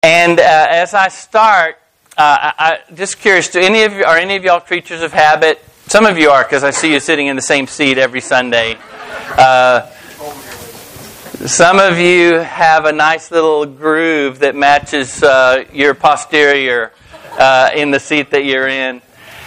And as I start, I just curious, are any of y'all creatures of habit? Some of you are, because I see you sitting in the same seat every Sunday. Some of you have a nice little groove that matches your posterior in the seat that you're in.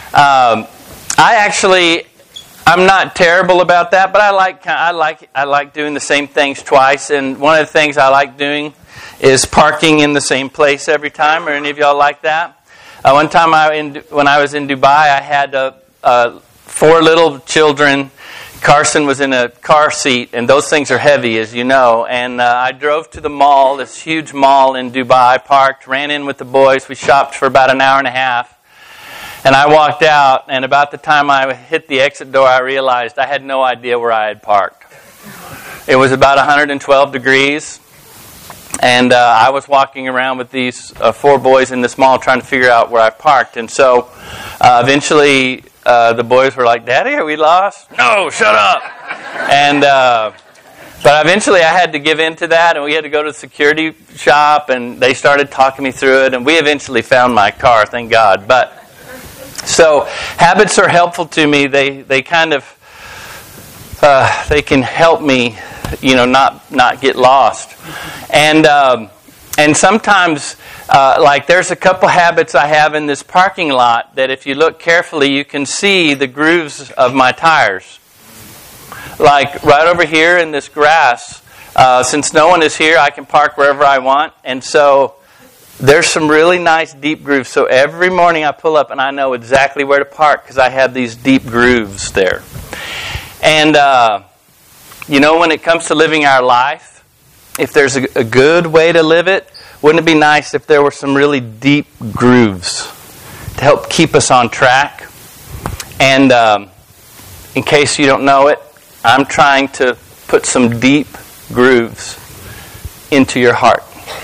I'm not terrible about that, but I like doing the same things twice. And one of the things I like doing is parking in the same place every time. Are any of y'all like that? One time when I was in Dubai, I had 4 little children. Carson was in a car seat, and those things are heavy, as you know. And I drove to the mall, this huge mall in Dubai, parked, ran in with the boys. We shopped for about an hour and a half. And I walked out, and about the time I hit the exit door, I realized I had no idea where I had parked. It was about 112 degrees, and I was walking around with these 4 boys in this mall trying to figure out where I parked. And so eventually the boys were like, "Daddy, are we lost?" "No, shut up." And but eventually I had to give in to that, and we had to go to the security shop, and they started talking me through it, and we eventually found my car, thank God. But so habits are helpful to me. They kind of they can help me, not get lost. And sometimes, like there's a couple habits I have in this parking lot that if you look carefully, you can see the grooves of my tires. Like right over here in this grass, since no one is here, I can park wherever I want. And so there's some really nice deep grooves. So every morning I pull up and I know exactly where to park because I have these deep grooves there. And, when it comes to living our life, if there's a good way to live it, wouldn't it be nice if there were some really deep grooves to help keep us on track? And in case you don't know it, I'm trying to put some deep grooves into your heart.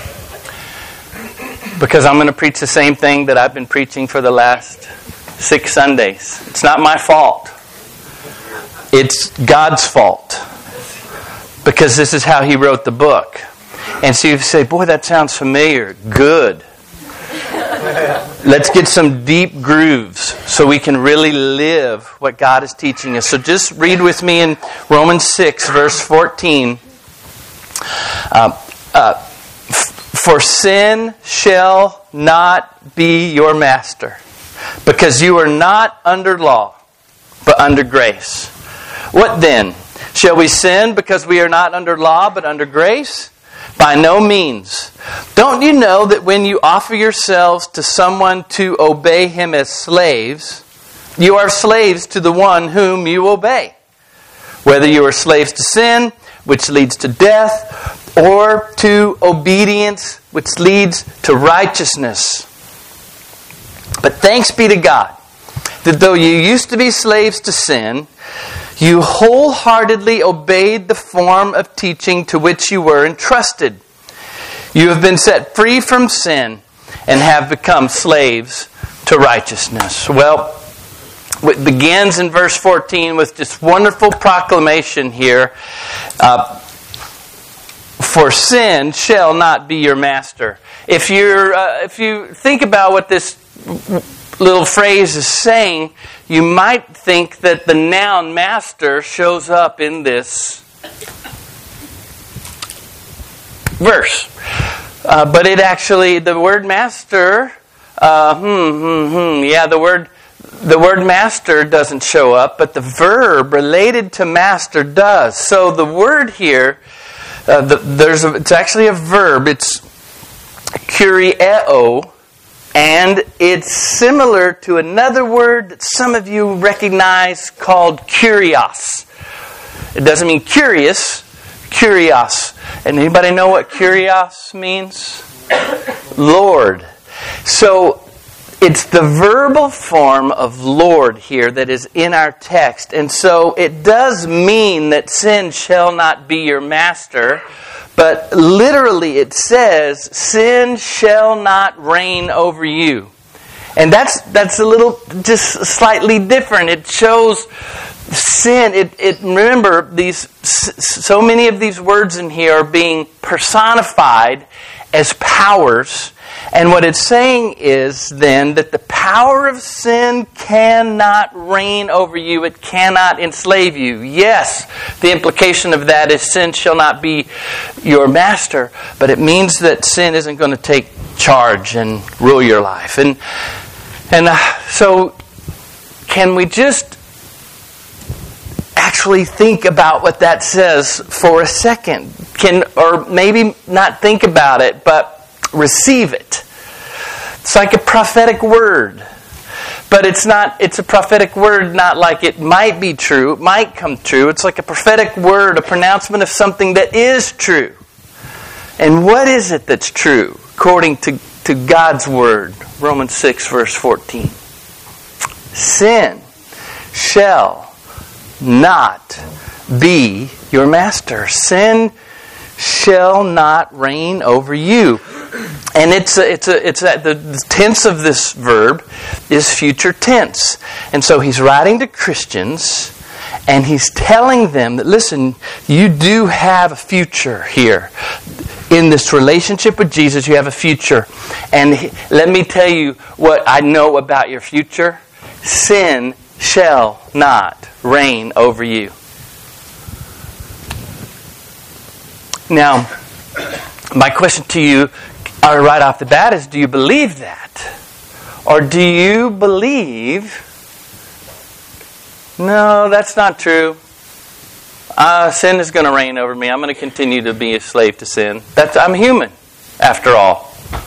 Because I'm going to preach the same thing that I've been preaching for the last 6 Sundays. It's not my fault. It's God's fault. Because this is how He wrote the book. And so you say, boy, that sounds familiar. Good. Let's get some deep grooves so we can really live what God is teaching us. So just read with me in Romans 6, verse 14. For sin shall not be your master, because you are not under law, but under grace. What then? Shall we sin because we are not under law, but under grace? By no means. Don't you know that when you offer yourselves to someone to obey him as slaves, you are slaves to the one whom you obey? Whether you are slaves to sin, which leads to death, or to obedience, which leads to righteousness. But thanks be to God, that though you used to be slaves to sin, you wholeheartedly obeyed the form of teaching to which you were entrusted. You have been set free from sin and have become slaves to righteousness. Well, it begins in verse 14 with this wonderful proclamation here. For sin shall not be your master. If you think about what this little phrase is saying, you might think that the noun master shows up in this verse. But it actually, the word master, the word master doesn't show up, but the verb related to master does. So the word here, it's actually a verb. It's kurieo, and it's similar to another word that some of you recognize called kurios. It doesn't mean curious, kurios. And anybody know what kurios means? Lord. So it's the verbal form of Lord here that is in our text. And so it does mean that sin shall not be your master. But literally it says, sin shall not reign over you. And that's a little, just slightly different. It shows sin. Remember, so many of these words in here are being personified as powers. And what it's saying is then that the power of sin cannot reign over you. It cannot enslave you. Yes, the implication of that is sin shall not be your master, but it means that sin isn't going to take charge and rule your life. And so can we just actually think about what that says for a second? Or maybe not think about it, but receive it. It's like a prophetic word. But it's a prophetic word not like it might be true, it might come true. It's like a prophetic word, a pronouncement of something that is true. And what is it that's true according to God's word? Romans 6 verse 14. Sin shall not be your master. Sin shall not reign over you. And the tense of this verb is future tense. And so he's writing to Christians and he's telling them that, listen, you do have a future here. In this relationship with Jesus, you have a future. And let me tell you what I know about your future. Sin shall not reign over you. Now, my question to you right off the bat is, do you believe that? Or do you believe, no, that's not true. Sin is going to reign over me. I'm going to continue to be a slave to sin. I'm human, after all.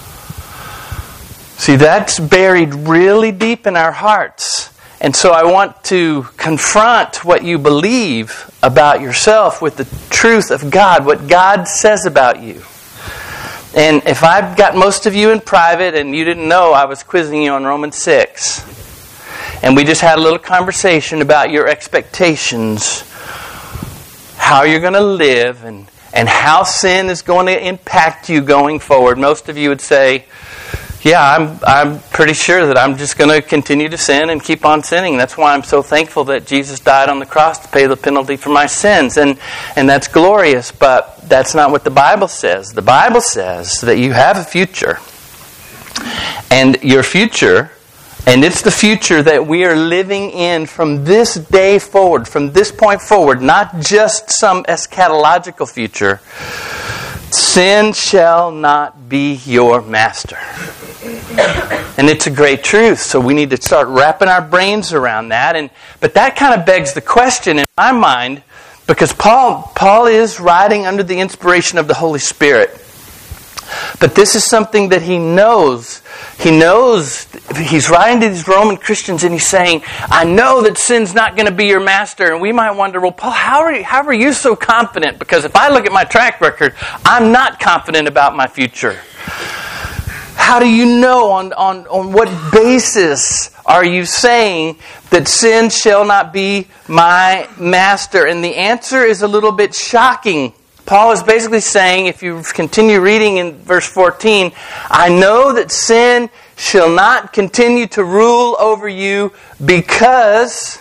See, that's buried really deep in our hearts. And so I want to confront what you believe about yourself with the truth of God, what God says about you. And if I've got most of you in private and you didn't know, I was quizzing you on Romans 6. And we just had a little conversation about your expectations, how you're going to live, and how sin is going to impact you going forward. Most of you would say, yeah, I'm pretty sure that I'm just going to continue to sin and keep on sinning. That's why I'm so thankful that Jesus died on the cross to pay the penalty for my sins. And that's glorious, but that's not what the Bible says. The Bible says that you have a future. And your future, and it's the future that we are living in from this day forward, from this point forward, not just some eschatological future. Sin shall not be your master. And it's a great truth, so we need to start wrapping our brains around that. But that kind of begs the question in my mind, because Paul is writing under the inspiration of the Holy Spirit. But this is something that he knows. He knows, he's writing to these Roman Christians and he's saying, I know that sin's not going to be your master. And we might wonder, well, Paul, how are you so confident? Because if I look at my track record, I'm not confident about my future. How do you know? On what basis are you saying that sin shall not be my master? And the answer is a little bit shocking. Paul is basically saying, if you continue reading in verse 14, I know that sin shall not continue to rule over you because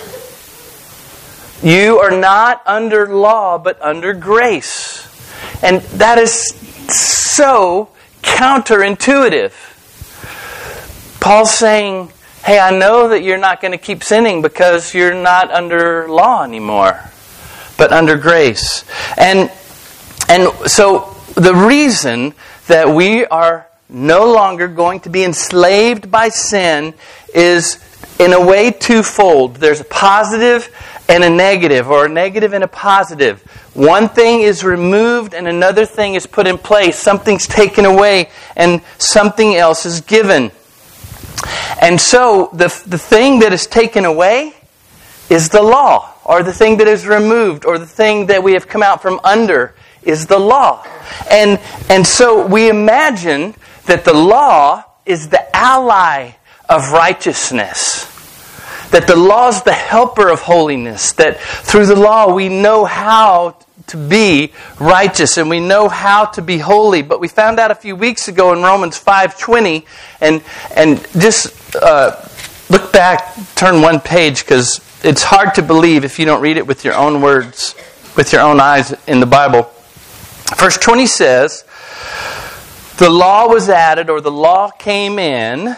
you are not under law but under grace. And that is so counterintuitive. Paul's saying, hey, I know that you're not going to keep sinning because you're not under law anymore, but under grace. And so the reason that we are no longer going to be enslaved by sin is in a way twofold. There's a positive and a negative, or a negative and a positive. One thing is removed and another thing is put in place. Something's taken away and something else is given. And so the thing that is taken away is the law, or the thing that is removed, or the thing that we have come out from under is the law. And so we imagine that the law is the ally of righteousness. That the law is the helper of holiness. That through the law we know how to be righteous and we know how to be holy. But we found out a few weeks ago in Romans 5:20, and just look back, turn one page, because it's hard to believe if you don't read it with your own words, with your own eyes in the Bible. Verse 20 says, the law was added, or the law came in.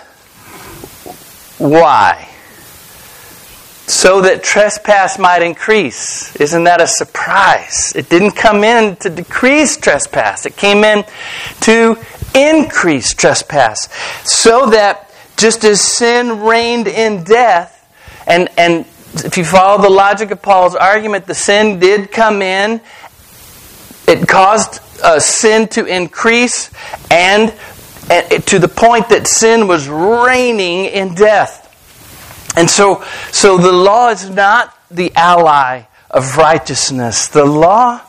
Why? So that trespass might increase. Isn't that a surprise? It didn't come in to decrease trespass. It came in to increase trespass. So that just as sin reigned in death, and if you follow the logic of Paul's argument, the sin did come in. It caused sin to increase, and to the point that sin was reigning in death. And so the law is not the ally of righteousness. The law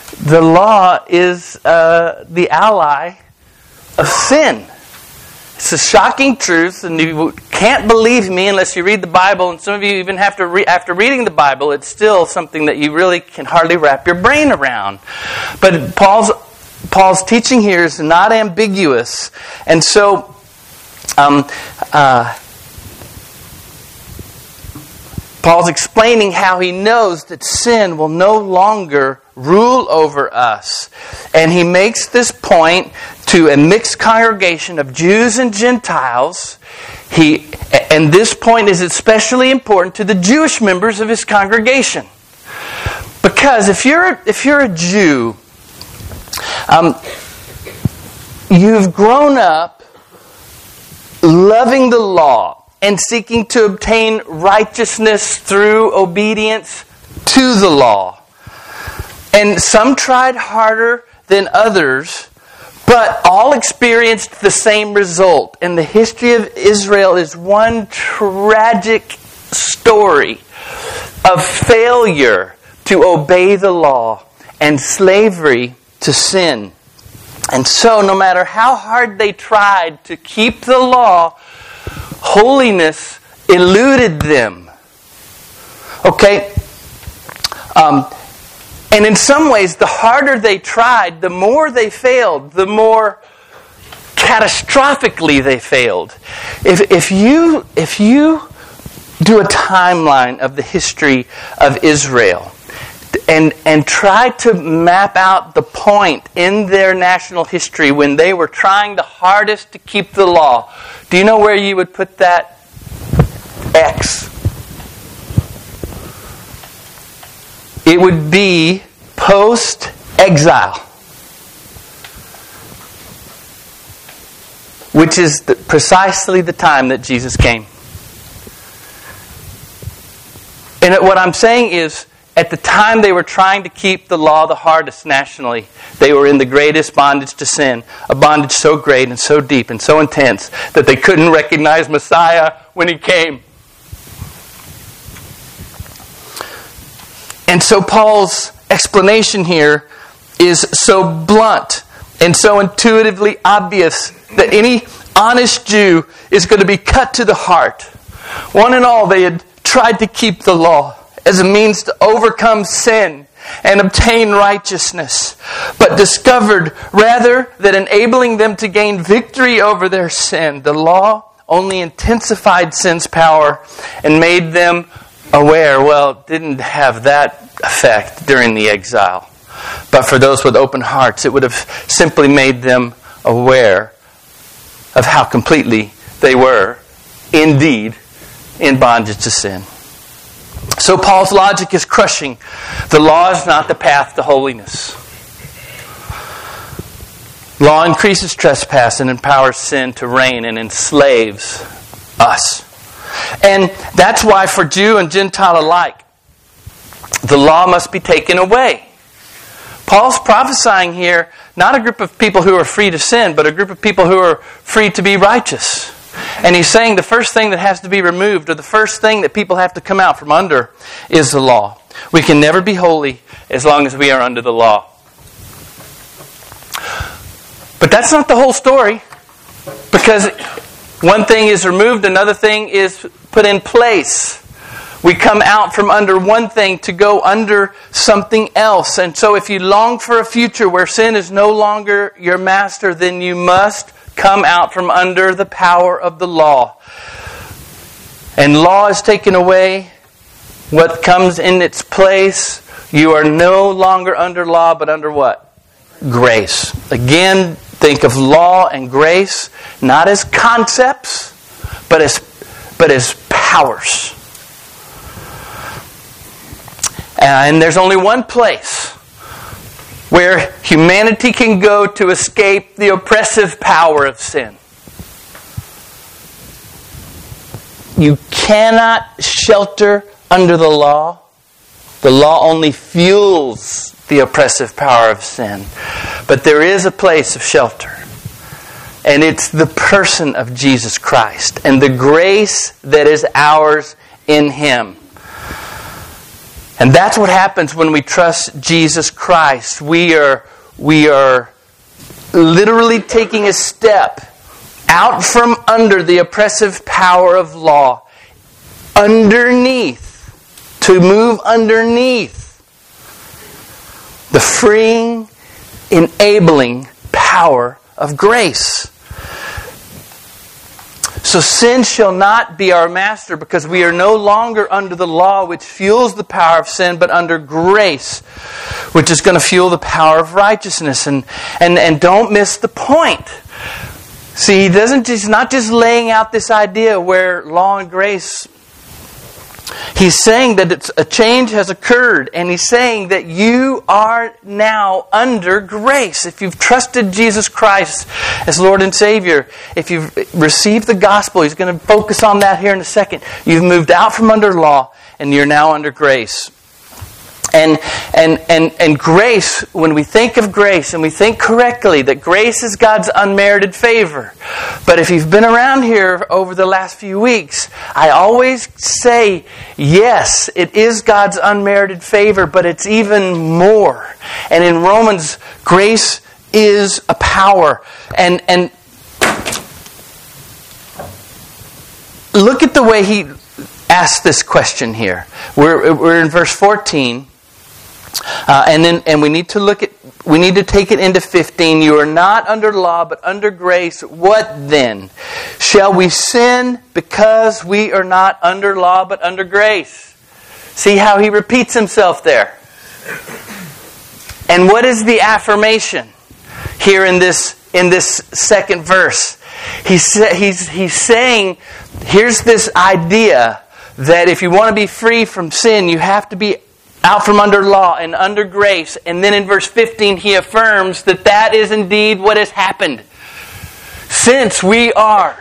is the ally of sin. It's a shocking truth, and you can't believe me unless you read the Bible. And some of you even have to after reading the Bible, it's still something that you really can hardly wrap your brain around. But Paul's teaching here is not ambiguous, and so Paul's explaining how he knows that sin will no longer rule over us. And he makes this point to a mixed congregation of Jews and Gentiles. And this point is especially important to the Jewish members of his congregation. Because if you're a Jew, you've grown up loving the law and seeking to obtain righteousness through obedience to the law. And some tried harder than others, but all experienced the same result. And the history of Israel is one tragic story of failure to obey the law and slavery to sin. And so, no matter how hard they tried to keep the law, holiness eluded them. Okay? And in some ways, the harder they tried, the more they failed, the more catastrophically they failed. If you do a timeline of the history of Israel and try to map out the point in their national history when they were trying the hardest to keep the law, do you know where you would put that X? It would be post-exile, which is precisely the time that Jesus came. And what I'm saying is, at the time they were trying to keep the law the hardest nationally, they were in the greatest bondage to sin, a bondage so great and so deep and so intense that they couldn't recognize Messiah when He came. And so Paul's explanation here is so blunt and so intuitively obvious that any honest Jew is going to be cut to the heart. One and all, they had tried to keep the law as a means to overcome sin and obtain righteousness, but discovered rather that enabling them to gain victory over their sin, the law only intensified sin's power and made them aware. Well, it didn't have that effect during the exile. But for those with open hearts, it would have simply made them aware of how completely they were indeed in bondage to sin. So Paul's logic is crushing. The law is not the path to holiness. Law increases trespass and empowers sin to reign and enslaves us. And that's why for Jew and Gentile alike, the law must be taken away. Paul's prophesying here not a group of people who are free to sin, but a group of people who are free to be righteous. And he's saying the first thing that has to be removed, or the first thing that people have to come out from under, is the law. We can never be holy as long as we are under the law. But that's not the whole story, because one thing is removed, another thing is put in place. We come out from under one thing to go under something else. And so if you long for a future where sin is no longer your master, then you must come out from under the power of the law. And law is taken away. What comes in its place? You are no longer under law, but under what? Grace. Again, think of law and grace not as concepts, but as powers. And there's only one place where humanity can go to escape the oppressive power of sin. You cannot shelter under the law. The law only fuels the oppressive power of sin. But there is a place of shelter. And it's the person of Jesus Christ and the grace that is ours in Him. And that's what happens when we trust Jesus Christ. We are literally taking a step out from under the oppressive power of law, underneath, to move underneath the freeing, enabling power of grace. So sin shall not be our master, because we are no longer under the law, which fuels the power of sin, but under grace, which is going to fuel the power of righteousness. And don't miss the point. See, he's not just laying out this idea where law and grace. He's saying that a change has occurred, and he's saying that you are now under grace. If you've trusted Jesus Christ as Lord and Savior, if you've received the gospel, he's going to focus on that here in a second. You've moved out from under law, and you're now under grace. And grace, when we think of grace, and we think correctly that grace is God's unmerited favor. But if you've been around here over the last few weeks, I always say, yes, it is God's unmerited favor, but it's even more. And in Romans, grace is a power. And look at the way he asks this question here. We're in verse 14. And we need to take it into 15. You are not under law, but under grace. What then? Shall we sin because we are not under law, but under grace? See how he repeats himself there. And what is the affirmation here in this second verse? He's saying, here's this idea that if you want to be free from sin, you have to be out from under law and under grace. And then in verse 15 he affirms that is indeed what has happened. Since we are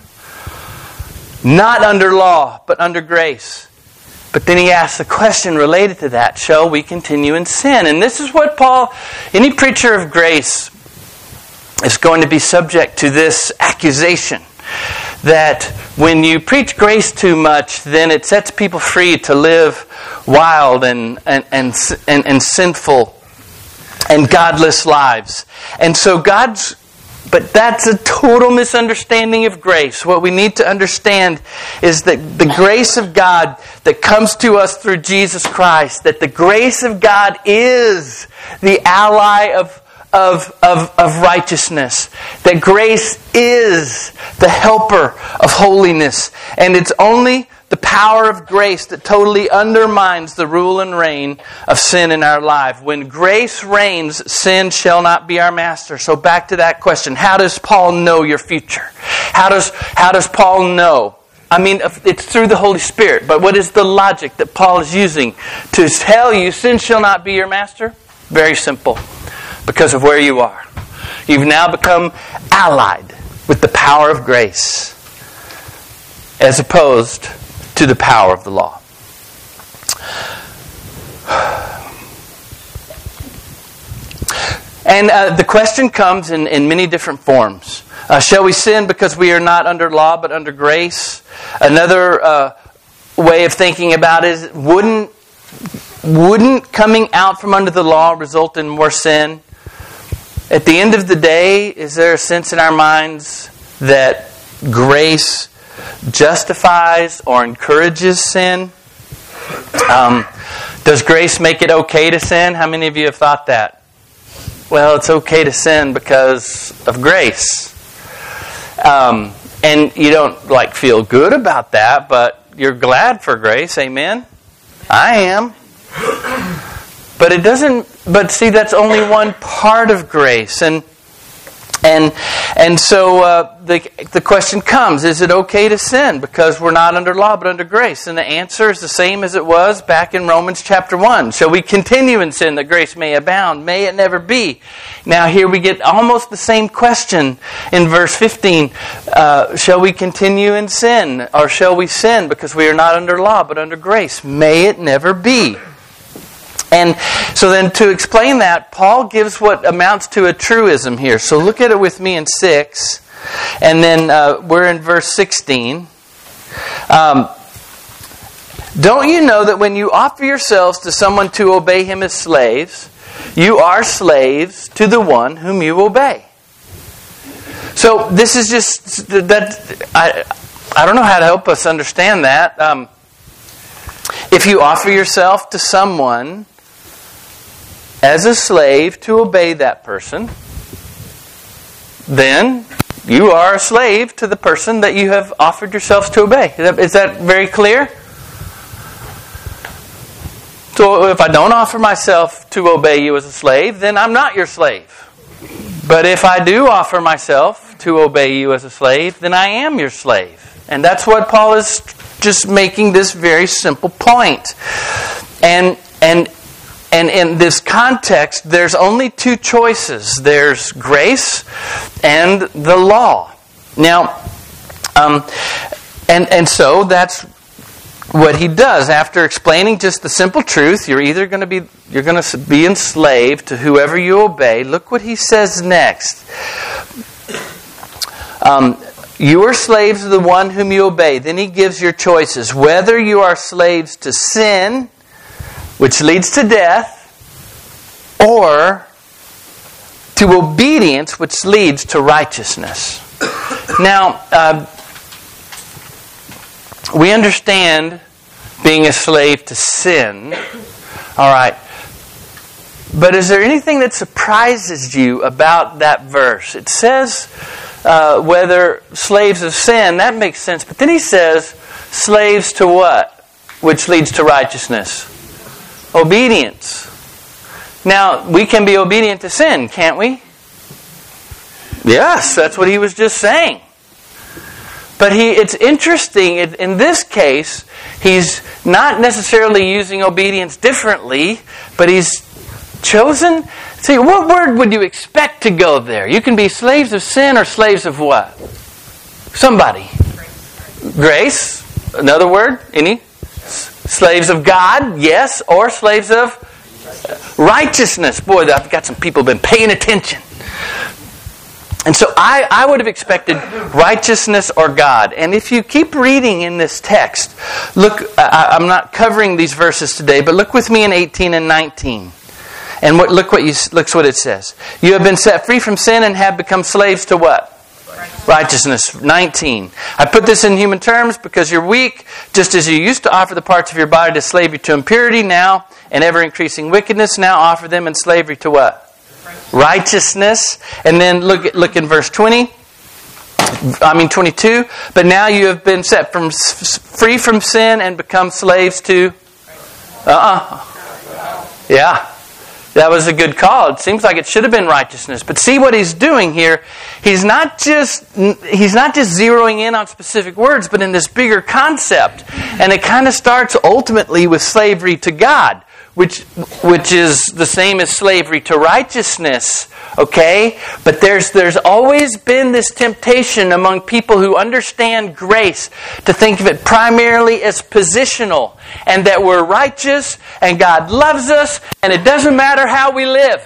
not under law, but under grace. But then he asks a question related to that. Shall we continue in sin? And this is what any preacher of grace is going to be subject to this accusation. That when you preach grace too much, then it sets people free to live wild and sinful and godless lives. And so but that's a total misunderstanding of grace. What we need to understand is that the grace of God that comes to us through Jesus Christ, that the grace of God is the ally of righteousness. That grace is the helper of holiness. And it's only the power of grace that totally undermines the rule and reign of sin in our life. When grace reigns, sin shall not be our master. So back to that question. How does Paul know your future? How does Paul know? I mean, it's through the Holy Spirit. But what is the logic that Paul is using to tell you sin shall not be your master? Very simple. Because of where you are. You've now become allied with the power of grace as opposed to the power of the law. And the question comes in many different forms. Shall we sin because we are not under law but under grace? Another way of thinking about it is, wouldn't coming out from under the law result in more sin? At the end of the day, is there a sense in our minds that grace justifies or encourages sin? Does grace make it okay to sin? How many of you have thought that? Well, it's okay to sin because of grace. And you don't feel good about that, but you're glad for grace. Amen? I am. But it doesn't. But see, that's only one part of grace. And And so the question comes, is it okay to sin because we're not under law but under grace? And the answer is the same as it was back in Romans chapter 1. Shall we continue in sin that grace may abound? May it never be. Now here we get almost the same question in verse 15. Shall we continue in sin, or shall we sin because we are not under law but under grace? May it never be. And so then to explain that, Paul gives what amounts to a truism here. So look at it with me in 6. And then we're in verse 16. Don't you know that when you offer yourselves to someone to obey him as slaves, you are slaves to the one whom you obey? So this is just that I don't know how to help us understand that. If you offer yourself to someone as a slave to obey that person, then you are a slave to the person that you have offered yourselves to obey. Is that very clear? So if I don't offer myself to obey you as a slave, then I'm not your slave. But if I do offer myself to obey you as a slave, then I am your slave. And that's what Paul is just making this very simple point. And in this context, there's only two choices. There's grace and the law. Now, and so that's what he does. After explaining just the simple truth, you're going to be enslaved to whoever you obey. Look what he says next. You are slaves of the one whom you obey. Then he gives your choices. Whether you are slaves to sin, which leads to death, or to obedience, which leads to righteousness. Now, we understand being a slave to sin. All right. But is there anything that surprises you about that verse? It says whether slaves of sin, that makes sense. But then he says slaves to what? Which leads to righteousness. Obedience. Now, we can be obedient to sin, can't we? Yes, that's what he was just saying. But it's interesting, in this case, he's not necessarily using obedience differently, but he's chosen... See, what word would you expect to go there? You can be slaves of sin or slaves of what? Somebody. Grace. Another word? Any? Slaves of God, yes, or slaves of righteousness. Boy, I've got some people who've been paying attention. And so I would have expected righteousness or God. And if you keep reading in this text, look, I'm not covering these verses today, but look with me in 18 and 19. And look what it says. You have been set free from sin and have become slaves to what? Righteousness. 19. I put this in human terms because you're weak, just as you used to offer the parts of your body to slave you to impurity, now and ever increasing wickedness, now offer them in slavery to what? Righteousness. And then look in verse 22. But now you have been set free from sin and become slaves to... Yeah. That was a good call. It seems like it should have been righteousness. But see what he's doing here. He's not just zeroing in on specific words, but in this bigger concept. And it kind of starts ultimately with slavery to God, which is the same as slavery to righteousness. Okay? But there's always been this temptation among people who understand grace to think of it primarily as positional, and that we're righteous and God loves us and it doesn't matter how we live.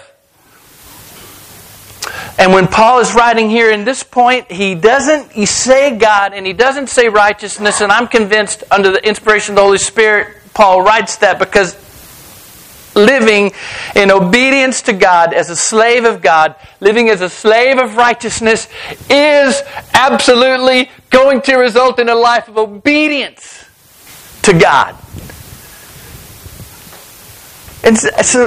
And when Paul is writing here in this point, he say God and he doesn't say righteousness, and I'm convinced under the inspiration of the Holy Spirit Paul writes that because living in obedience to God as a slave of God, living as a slave of righteousness, is absolutely going to result in a life of obedience to God. And so,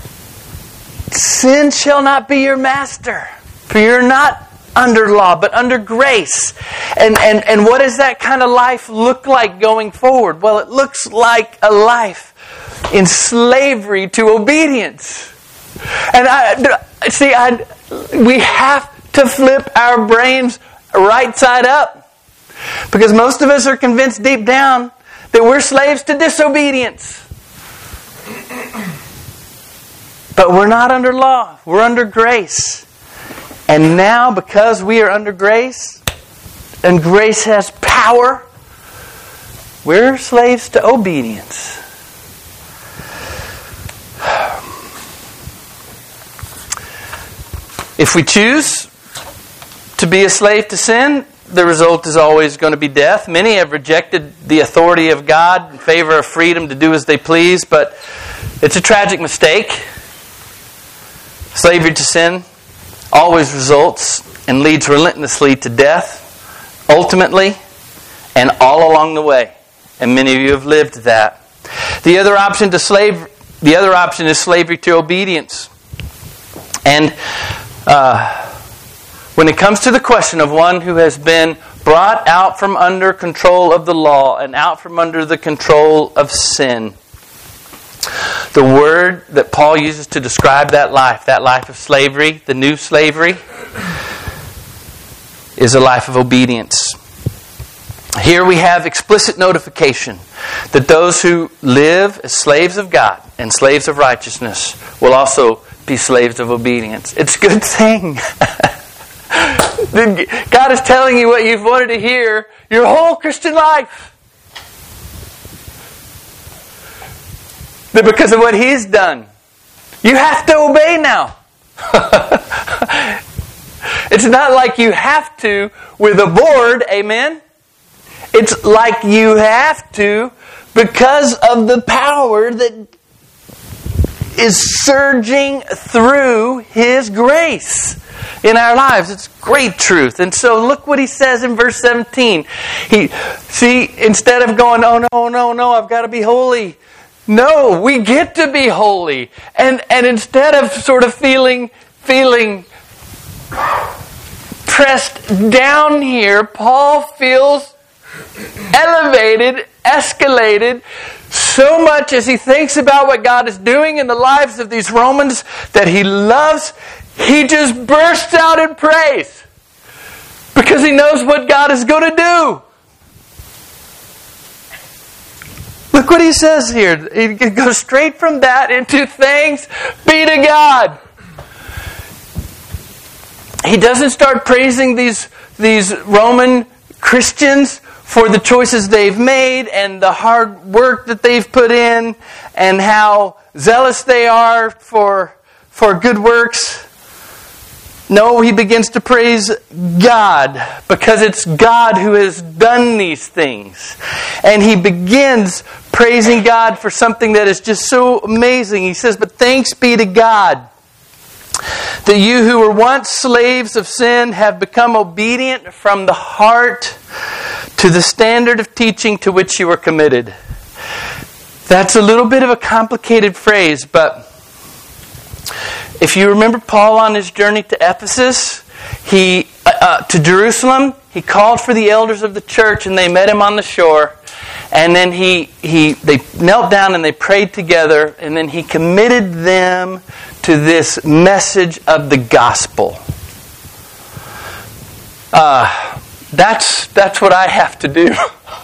sin shall not be your master, for you're not under law, but under grace. And what does that kind of life look like going forward? Well, it looks like a life in slavery to obedience. And we have to flip our brains right side up. Because most of us are convinced deep down that we're slaves to disobedience. But we're not under law. We're under grace. And now, because we are under grace, and grace has power, we're slaves to obedience. If we choose to be a slave to sin, the result is always going to be death. Many have rejected the authority of God in favor of freedom to do as they please, but it's a tragic mistake. Slavery to sin always results and leads relentlessly to death, ultimately, and all along the way. And many of you have lived that. The other option is slavery to obedience. And when it comes to the question of one who has been brought out from under control of the law and out from under the control of sin, the word that Paul uses to describe that life of slavery, the new slavery, is a life of obedience. Here we have explicit notification that those who live as slaves of God and slaves of righteousness will also be slaves of obedience. It's a good thing. God is telling you what you've wanted to hear your whole Christian life. That because of what He's done, you have to obey now. It's not like you have to with a board, amen? It's like you have to because of the power that is surging through His grace in our lives. It's great truth. And so look what he says in verse 17. Instead of going, oh no, I've got to be holy. No, we get to be holy. And instead of sort of feeling pressed down here, Paul feels elevated, escalated, so much as he thinks about what God is doing in the lives of these Romans that he loves, he just bursts out in praise because he knows what God is going to do. Look what he says here. He goes straight from that into thanks be to God. He doesn't start praising these Roman Christians for the choices they've made and the hard work that they've put in and how zealous they are for good works. No, he begins to praise God because it's God who has done these things. And he begins praising God for something that is just so amazing. He says, but thanks be to God that you who were once slaves of sin have become obedient from the heart to the standard of teaching to which you were committed. That's a little bit of a complicated phrase, but if you remember Paul on his journey to Ephesus, to Jerusalem, he called for the elders of the church and they met him on the shore. And then they knelt down and they prayed together, and then he committed them to this message of the gospel. That's what I have to do.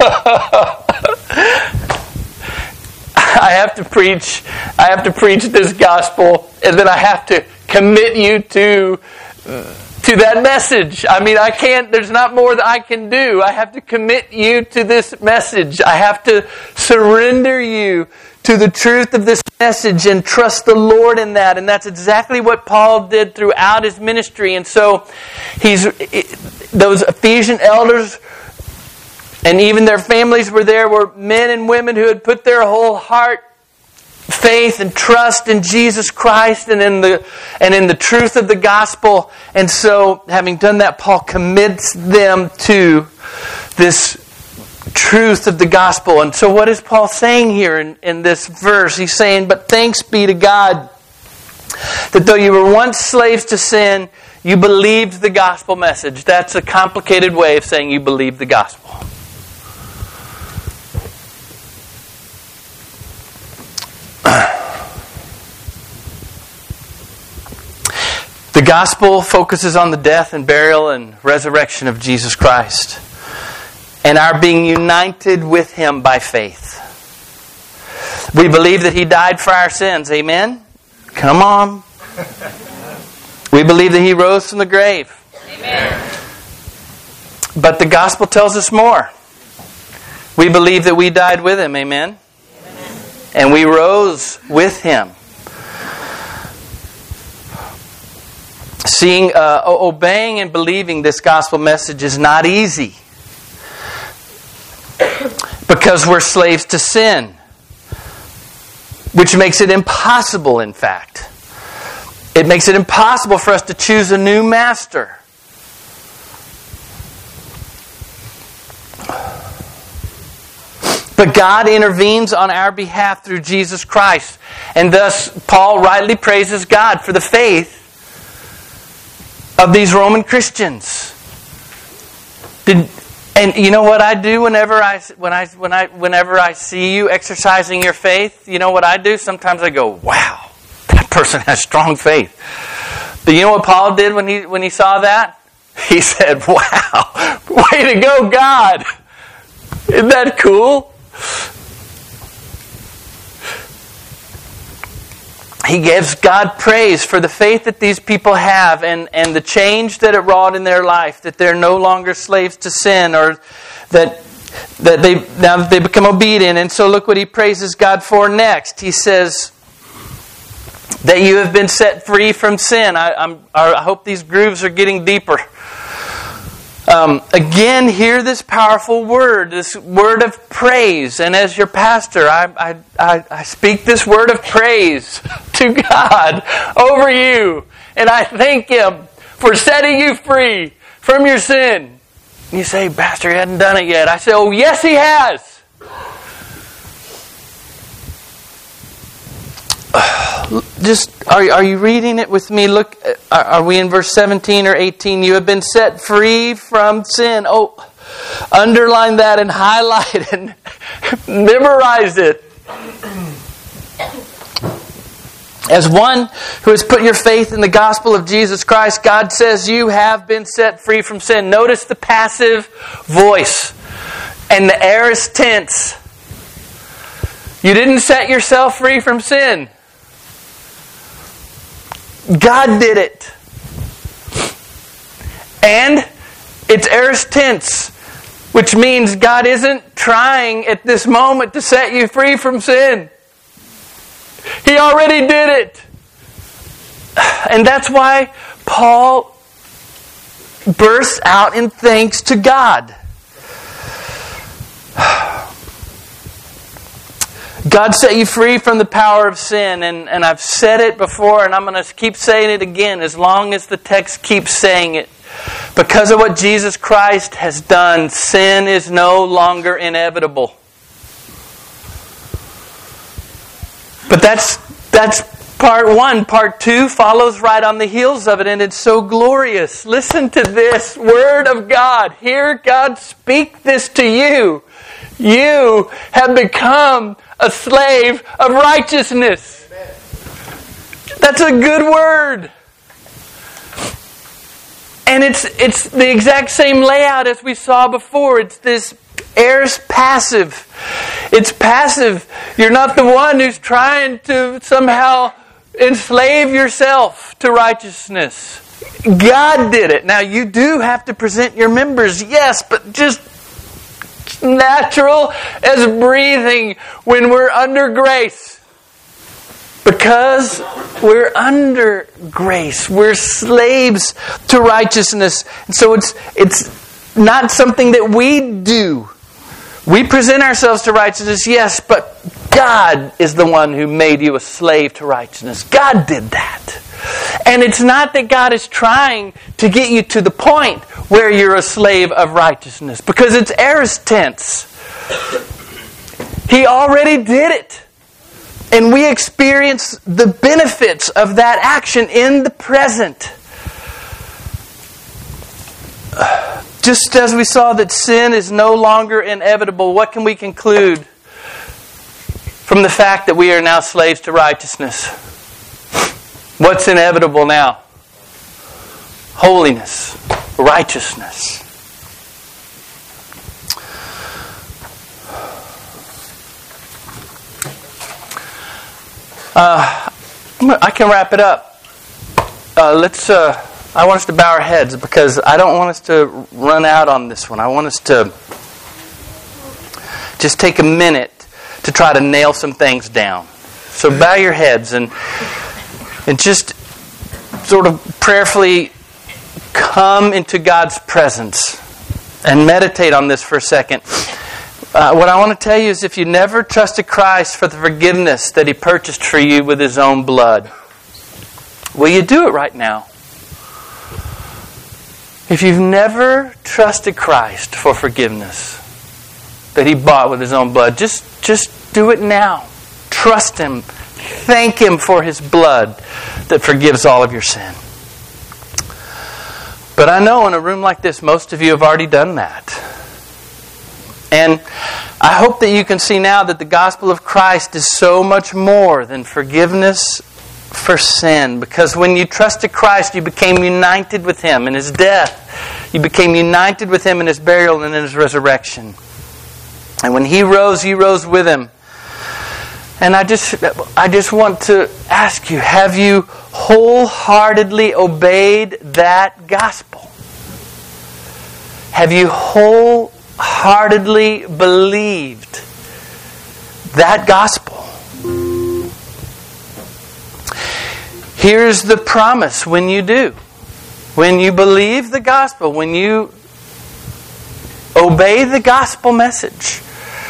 I have to preach this gospel, and then I have to commit you to that message. I mean, I can't, there's not more that I can do. I have to commit you to this message. I have to surrender you to the truth of this message and trust the Lord in that. And that's exactly what Paul did throughout his ministry. And so those Ephesian elders and even their families were there, were men and women who had put their whole heart, faith and trust in Jesus Christ and in the truth of the gospel. And so, having done that, Paul commits them to this truth of the gospel. And so what is Paul saying here in this verse? He's saying, but thanks be to God that though you were once slaves to sin, you believed the gospel message. That's a complicated way of saying you believed the gospel. The gospel focuses on the death and burial and resurrection of Jesus Christ and our being united with Him by faith. We believe that He died for our sins. Amen? Come on. We believe that He rose from the grave. Amen. But the gospel tells us more. We believe that we died with Him. Amen? And we rose with Him. Obeying and believing this gospel message is not easy. Because we're slaves to sin. Which makes it impossible, in fact. It makes it impossible for us to choose a new master. But God intervenes on our behalf through Jesus Christ. And thus, Paul rightly praises God for the faith of these Roman Christians. And you know what I do whenever I see you exercising your faith? You know what I do? Sometimes I go, wow, that person has strong faith. But you know what Paul did when he saw that? He said, wow, way to go, God. Isn't that cool? He gives God praise for the faith that these people have and the change that it wrought in their life, that they're no longer slaves to sin, or that they become obedient. And so look what he praises God for next. He says that you have been set free from sin. I hope these grooves are getting deeper. Again, hear this powerful word, this word of praise. And as your pastor, I speak this word of praise to God over you. And I thank Him for setting you free from your sin. You say, Pastor, He hadn't done it yet. I say, oh, yes, He has. Are you reading it with me? Look, are we in verse 17 or 18? You have been set free from sin. Oh, underline that and highlight it and memorize it. As one who has put your faith in the gospel of Jesus Christ, God says you have been set free from sin. Notice the passive voice and the aorist tense. You didn't set yourself free from sin. God did it. And it's aorist tense, which means God isn't trying at this moment to set you free from sin. He already did it. And that's why Paul bursts out in thanks to God. God set you free from the power of sin, and I've said it before, and I'm going to keep saying it again as long as the text keeps saying it. Because of what Jesus Christ has done, sin is no longer inevitable. But that's part one. Part two follows right on the heels of it, and it's so glorious. Listen to this word of God. Hear God speak this to you. You have become a slave of righteousness. Amen. That's a good word. And it's the exact same layout as we saw before. It's this aorist passive. It's passive. You're not the one who's trying to somehow enslave yourself to righteousness. God did it. Now you do have to present your members, yes, but just natural as breathing when we're under grace. Because we're under grace. We're slaves to righteousness. And so it's not something that we do. We present ourselves to righteousness, yes, but God is the one who made you a slave to righteousness. God did that. And it's not that God is trying to get you to the point where you're a slave of righteousness, because it's aorist tense. He already did it. And we experience the benefits of that action in the present. Just as we saw that sin is no longer inevitable, what can we conclude from the fact that we are now slaves to righteousness? What's inevitable now? holiness, righteousness. I can wrap it up. I want us to bow our heads because I don't want us to run out on this one. I want us to just take a minute to try to nail some things down. So bow your heads and just sort of prayerfully come into God's presence and meditate on this for a second. What I want to tell you is if you never trusted Christ for the forgiveness that He purchased for you with His own blood, will you do it right now? If you've never trusted Christ for forgiveness that He bought with His own blood, just do it now. Trust Him. Thank Him for His blood that forgives all of your sin. But I know in a room like this, most of you have already done that. And I hope that you can see now that the gospel of Christ is so much more than forgiveness for sin. Because when you trusted Christ, you became united with Him in His death. You became united with Him in His burial and in His resurrection. And when He rose, you rose with Him. And I just want to ask you, have you wholeheartedly obeyed that gospel? Have you wholeheartedly believed that gospel? Here's the promise when you do. When you believe the gospel, when you obey the gospel message,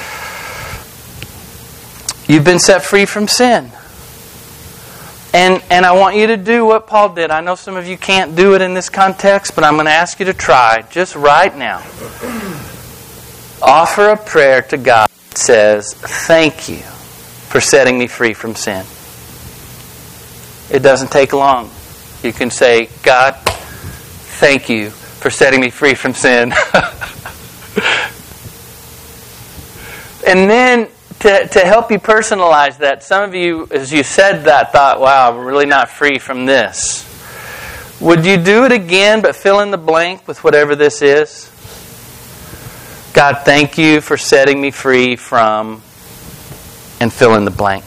you've been set free from sin. And I want you to do what Paul did. I know some of you can't do it in this context, but I'm going to ask you to try just right now. Offer a prayer to God that says, "Thank you for setting me free from sin." It doesn't take long. You can say, "God, thank you for setting me free from sin." And then to help you personalize that, some of you, as you said that, thought, "Wow, I'm really not free from this." Would you do it again, but fill in the blank with whatever this is? God, thank you for setting me free from, and fill in the blank.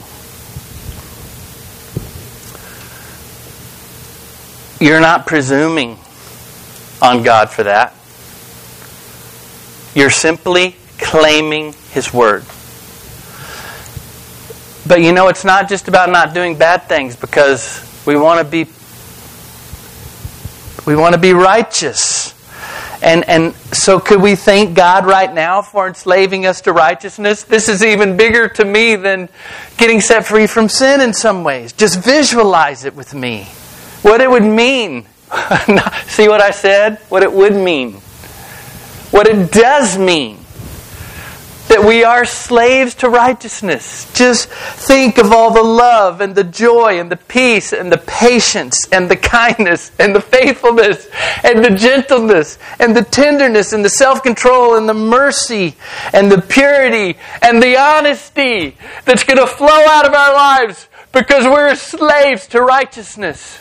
You're not presuming on God for that. You're simply claiming His Word. But you know, it's not just about not doing bad things, because we want to be righteous. And so could we thank God right now for enslaving us to righteousness? This is even bigger to me than getting set free from sin in some ways. Just visualize it with me. What it would mean. See what I said? What it would mean. What it does mean. That we are slaves to righteousness. Just think of all the love and the joy and the peace and the patience and the kindness and the faithfulness and the gentleness and the tenderness and the self-control and the mercy and the purity and the honesty that's going to flow out of our lives because we're slaves to righteousness.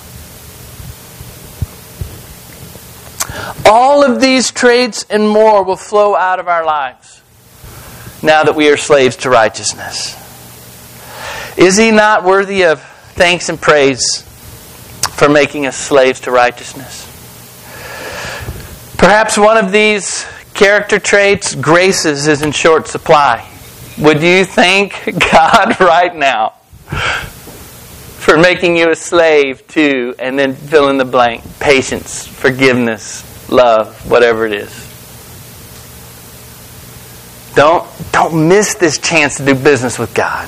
All of these traits and more will flow out of our lives now that we are slaves to righteousness. Is He not worthy of thanks and praise for making us slaves to righteousness? Perhaps one of these character traits, graces, is in short supply. Would you thank God right now for making you a slave to, and then fill in the blank, patience, forgiveness, love, whatever it is? Don't miss this chance to do business with God.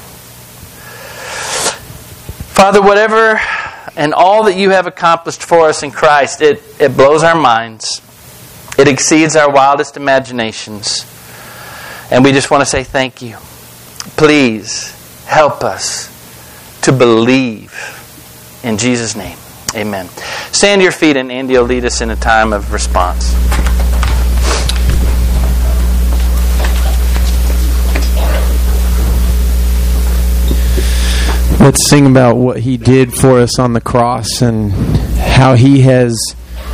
Father, whatever and all that you have accomplished for us in Christ, it blows our minds. It exceeds our wildest imaginations. And we just want to say thank you. Please help us to believe. In Jesus' name, amen. Stand to your feet and Andy will lead us in a time of response. Let's sing about what He did for us on the cross and how He has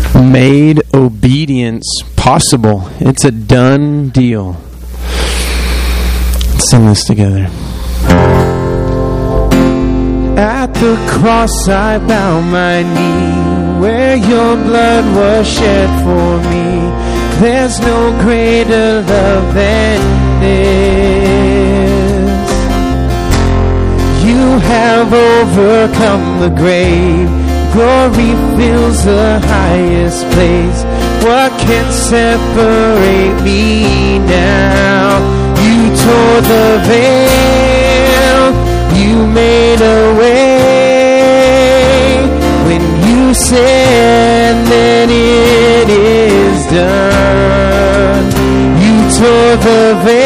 made obedience possible. It's a done deal. Let's sing this together. At the cross I bow my knee, where your blood was shed for me. There's no greater love than this. You have overcome the grave. Glory fills the highest place. What can separate me now? You tore the veil. You made a way. When you said that it is done, you tore the veil.